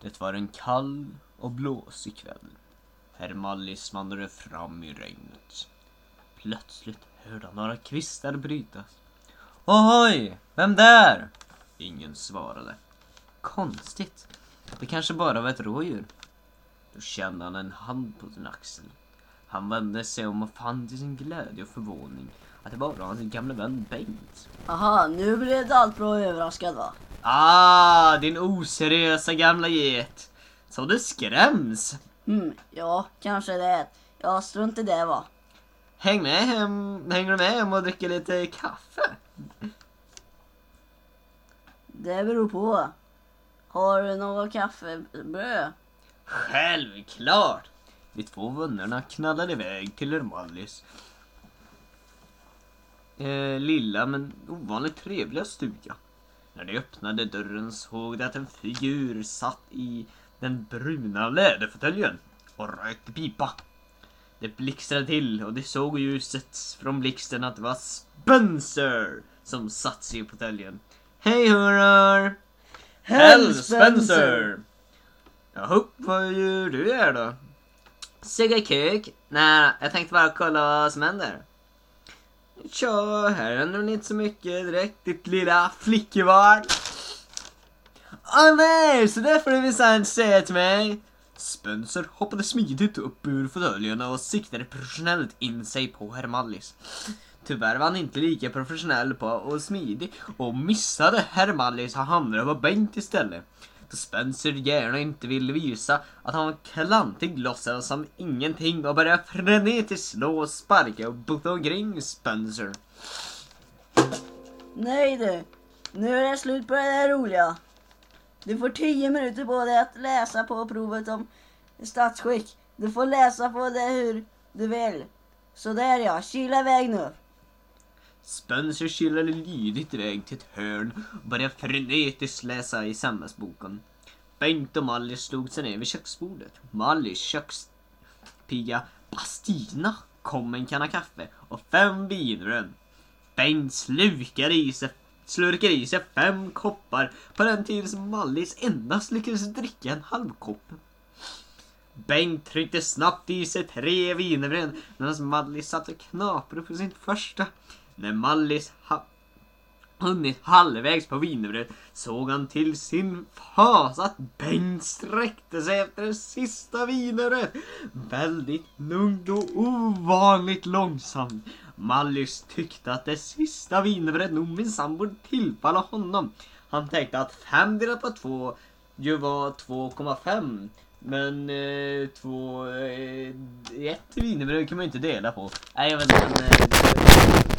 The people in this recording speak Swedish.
Det var en kall och blåsig kväll. Herr Mallis vandrade fram i regnet. Plötsligt hörde han några kvistar brytas. Ohoj, vem där? Ingen svarade. Konstigt, det kanske bara var ett rådjur. Då kände han en hand på sin axel. Han vände sig om och fann till sin glädje och förvåning att det var hans gamla vän Bengt. Aha, nu blev det allt bra överraskad va? Ah, din oseriösa gamla get. Så du skräms. Ja, kanske det. Ja, strunt i det va? Hänger du med hem och dricker lite kaffe? Det beror på. Har du något kaffebröd? Självklart. De två vännerna knallade iväg till herr Mallis lilla men ovanligt trevliga stuga. När de öppnade dörren såg de att en figur satt i den bruna läderfåtöljen och rökte pipa. Det blixtrade till och de såg ljuset från blixten att det var Spencer som satt sig i fåtöljen. Hej hurrar! Hell Spencer! Jaha, vad gör du här då? Sugga kuk? Nej, jag tänkte bara kolla vad som händer. Tja, här händer inte så mycket direkt, ditt lilla flickebarn. Nej, så det får du visst säga till mig. Spencer hoppade smidigt upp ur fåtöljen och siktade professionellt in sig på herr Mallis. Tyvärr var han inte lika professionell på och smidig och missade herr Mallis och hamnade på Bengt istället. Då Spencer gärna inte ville visa att han var klantig låtsades som ingenting och började frenetiskt slå och sparka och bota omkring Spencer. Nej du, nu är det slut på det där roliga. Du får 10 minuter på dig att läsa på provet om statsskick. Du får läsa på det hur du vill. Så där ja, kila iväg nu. Spencer kilade lydigt iväg till ett hörn och började frenetiskt läsa i samhällsboken. Bengt och Mallis slog sig ner vid köksbordet. Mallis kökspiga Bastina kom en kanna kaffe och 5 vinrön. Bengt slurkade i sig 5 koppar på den tiden som Mallis endast lyckades dricka en halv kopp. Bengt tryckte snabbt i sig 3 vinrön medan Mallis satt och knaprade på sin första. När Mallis hunnit halvvägs på wienerbröd såg han till sin fas att Bengt sträckte sig efter det sista wienerbröd. Väldigt lugnt och ovanligt långsamt. Mallis tyckte att det sista wienerbröd nog minsann borde tillfalla honom. Han tänkte att 5 delat på 2 ju var 2,5. Men ett wienerbröd kan man inte dela på. Nej, jag vet inte.